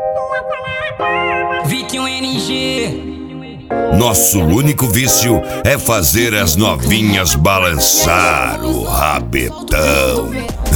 Vitinho NG. Nosso único vício é fazer as novinhas balançar o rabetão.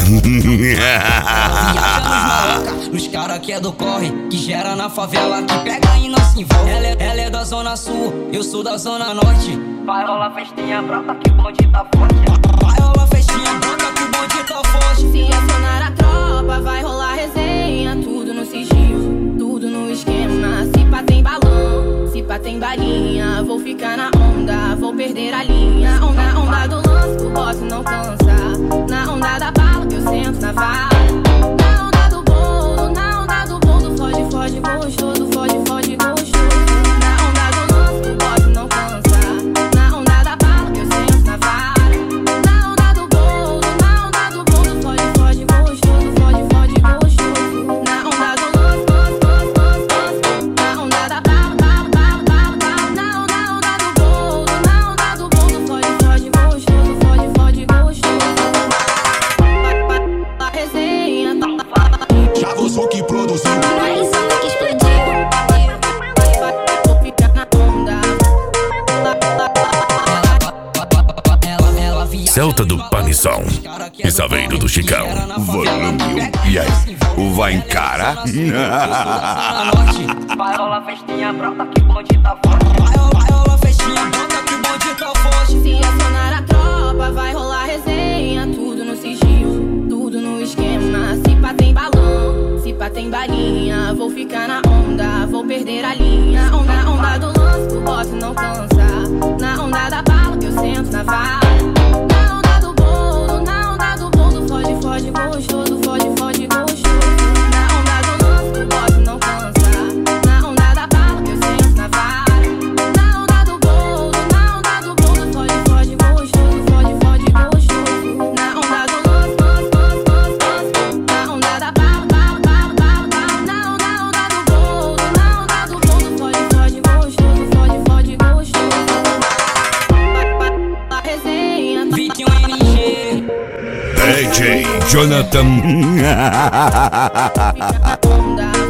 Os cara que é do corre, que gera na favela, que pega e não se envolve. Ela é da zona sul, eu sou da zona norte. Vai rolar festinha brota que o bonde tá forte. Vai rolar festinha brota que o bonde tá forte. Se acionar a tropa, vai rolar resenha. Tudo no sigilo, tudo no esquema. Se pá tem balão, se pá tem balinha. Vou ficar na onda, vou perder a linha. Na onda do lance, o boss não cansa. Na onda da bala, eu sento na vara. Na onda do bolo, foge, foge, gostoso. Foge, foge, gostoso. Na onda do lance, o boss não cansa. Na onda da bala, eu sento na vara. Na onda do bolo, foge, foge, gostoso. Foge, foge, gostoso. Na onda do lance, na onda da bala, na onda do bolo, foge, foge, gostoso. Foge, foge, gostoso. A resenha Já vou som que produziu. vai som que explodiu. Vou ficar na onda. Ela viaja Celta do Panizão e Saveiro do Chicão. Volume 1. E aí, vai encarar? Vai rolar festinha brota que o bonde tá forte. Vai rolar festinha brota que o bonde tá forte. Se acionar a tropa, vai rolar resenha. Tudo no sigilo, tudo no esquema. Se pá tem balão, se pá tem balinha. Vou ficar na onda, vou perder a linha. Na onda do lance, o boss não cansa. Na onda da bala, eu sento na vara. Na onda do bolo, foge, foge, gostoso. Foge, foge, gostoso. Na onda do lance, o boss não cansa. Na onda da bala, eu sento na vara. Na onda do bolo, foge, foge, gostoso. Foge, foge, gostoso. Na onda do lance, na onda da bala, na onda do bolo, foge, foge, gostoso. Foge, foge, gostoso. A resenha Vitinho NG. DJ Jonathan. fica na onda.